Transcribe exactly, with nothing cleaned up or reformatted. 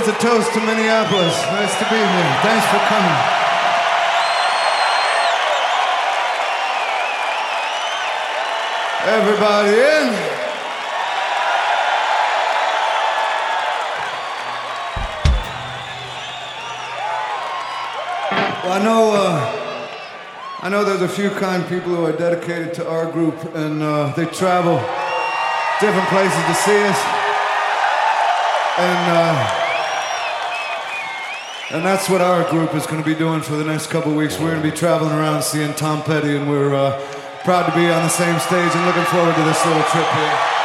a toast to Minneapolis. Nice to be here. Thanks for coming. Everybody in? Well, I know, uh, I know there's a few kind people who are dedicated to our group, and uh, they travel different places to see us. And uh, and that's what our group is going to be doing for the next couple of weeks. We're going to be traveling around seeing Tom Petty, and we're uh, proud to be on the same stage and looking forward to this little trip here.